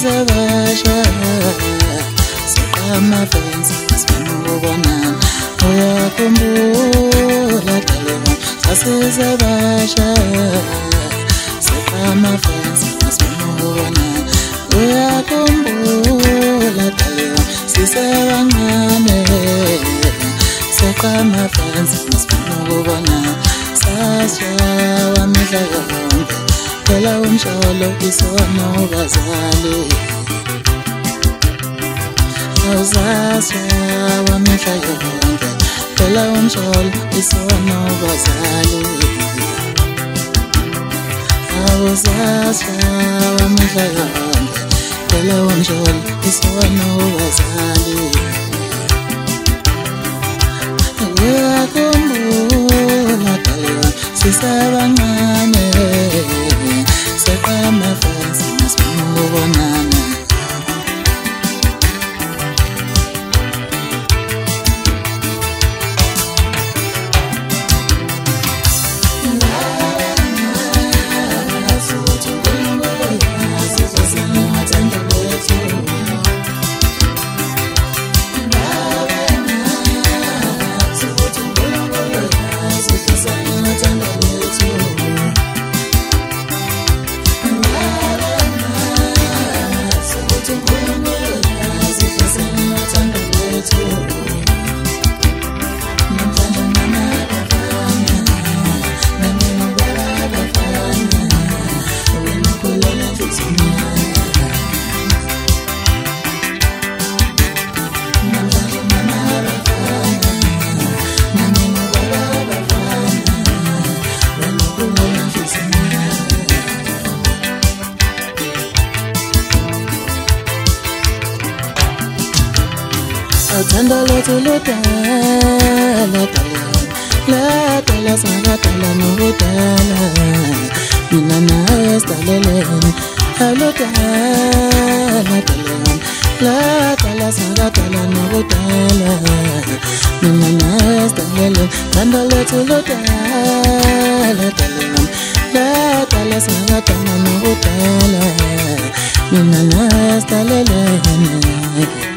sasizabasha siqamafensi sifuna ukubonana uyakhumbula Daleka sasizabasha siqamafensi sifuna ukubonana uyakhumbula Daleka sisebancane siqamafensi sifuna ukubonana sashawa mihla yonke phela umsholo isona ubazali awuzashawa mihla yonke phela umsholo isona ubazali awuzashawa mihla yonke phela umsholo isona ubazali uyakhumbula Daleka sisebancane siqamafensi sifuna ukubonana Uthando lethu ludala ladala sakadala nokudala mina nawe sidalelene aludala ladala sakadala nokudala mina nawe sidalelene uthando lethu ludala ladala sakadala nokudala mina nawe sidalelene